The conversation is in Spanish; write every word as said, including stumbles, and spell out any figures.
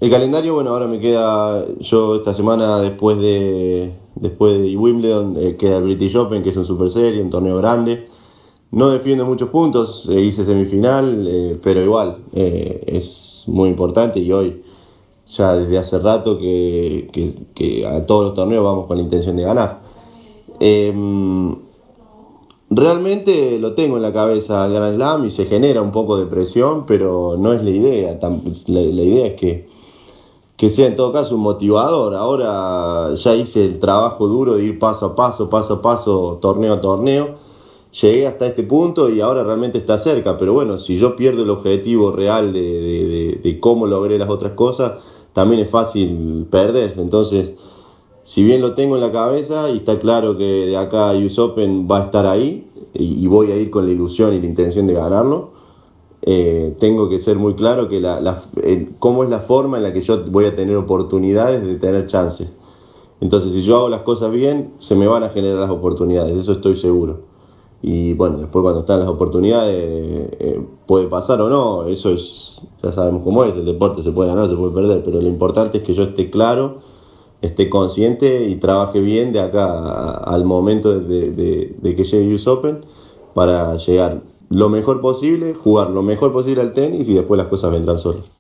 El calendario, bueno, ahora me queda, yo esta semana después de, después de Wimbledon, eh, queda el British Open, que es un super serie, un torneo grande. No defiendo muchos puntos, eh, hice semifinal, eh, pero igual, eh, es muy importante y hoy, ya desde hace rato que, que, que a todos los torneos vamos con la intención de ganar. Eh, Realmente lo tengo en la cabeza al Grand Slam y se genera un poco de presión, pero no es la idea. La, la idea es que, que sea en todo caso un motivador. Ahora ya hice el trabajo duro de ir paso a paso, paso a paso, torneo a torneo. Llegué hasta este punto y ahora realmente está cerca, pero bueno, si yo pierdo el objetivo real de, de, de, de cómo logré las otras cosas, también es fácil perderse. Entonces, si bien lo tengo en la cabeza y está claro que de acá a U S Open va a estar ahí y, y voy a ir con la ilusión y la intención de ganarlo, eh, tengo que ser muy claro que la, la, eh, cómo es la forma en la que yo voy a tener oportunidades de tener chances. Entonces, si yo hago las cosas bien, se me van a generar las oportunidades, de eso estoy seguro. Y bueno, después cuando están las oportunidades, eh, puede pasar o no, eso es, ya sabemos cómo es, el deporte se puede ganar, se puede perder, pero lo importante es que yo esté claro, esté consciente y trabaje bien de acá a- al momento de, de- de que llegue U S Open para llegar lo mejor posible, jugar lo mejor posible al tenis y después las cosas vendrán solas.